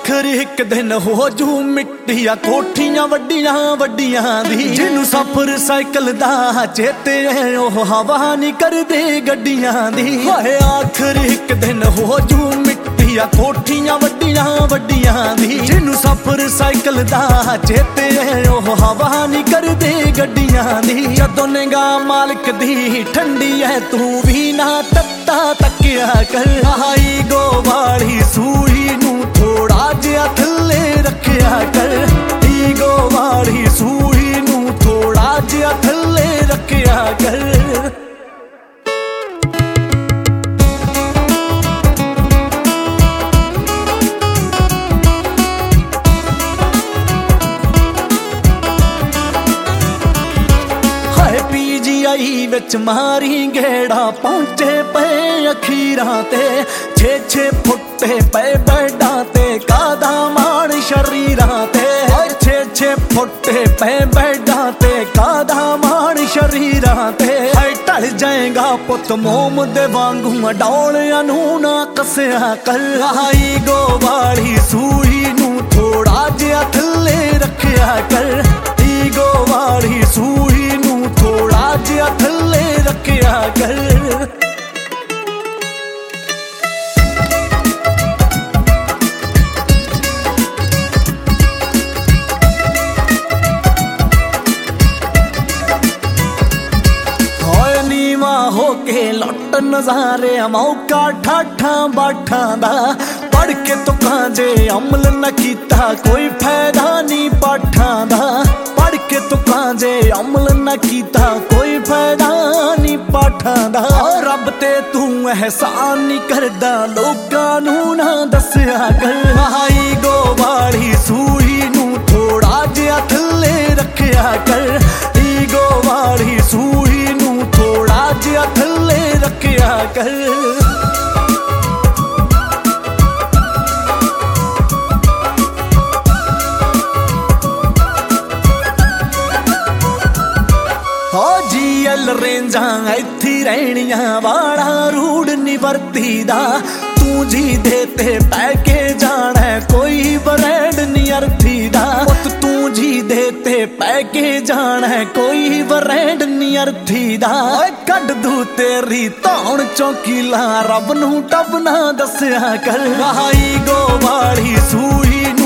आखिर एक दिन हो जू मिट्टिया कोठियां वड्डियां वड्डियां दी जिन्नू सफर साइकिल दा चेते है ओह हवा नहीं करदे गड्डियां दी। हाय आखिर एक दिन हो जू मिट्टिया कोठियां वड्डियां वड्डियां दी जिन्नू सफर साइकिल दा चेते है ओह हवा नहीं करदे गड्डियां दी। जदों निगाह मालिक दी ठंडी है तू भी ना तत्ता तकिया कर। आई गो वाली सूई नू थोड़ा जिहा थल्ले रखिया कर। ईगो वाली सूई नू थोड़ा जिहा थल्ले रखिया कर। PGI विच मारी गेड़ा पहुंचे पे अखीरां ते 6-6 फुटे पे बेडां ते कादा मान शरीरां ते। 6-6 फुटे पे बेडां ते कादा मान शरीरां ते। ढल जाएगा पुत मोम दे वांगू डौलियां नू ना कसिया कर। आई गो वाली सूई नू थोड़ा जिहा थल्ले रखिया कर। ईगो वाली सूई नू थोड़ा जिहा थल्ले रखिया कर। होके लुट नजारे मौका ठाठा बाठा दा। पढ़ के तो कांजे अमल न कीता कोई फायदा नहीं पाठा दा। पढ़ के तो कांजे अमल न कीता कोई फायदा नहीं पाठा दा। रब ते तू एहसान नहीं करदा लोकां नू ना दस्सिया कर। आई गो वाली सूई नू थोड़ा जिहा थल्ले रखिया कर। ईगो वाली सूई नू थोड़ा जिहा थल्ले रखिया कर। जीएल रेंजां इत्थे रहनियां वाला रूड नहीं वरती दा। तू जी देते पैके जाना कोई ब्रांड नहीं अर्थी दा। तू जी देते पैके जाना कोई ब्रांड नहीं अर्थी दा। कड दू तेरी धौण चौकीला रब नू टब ना दस्सिया कर। आई गो वाली सूई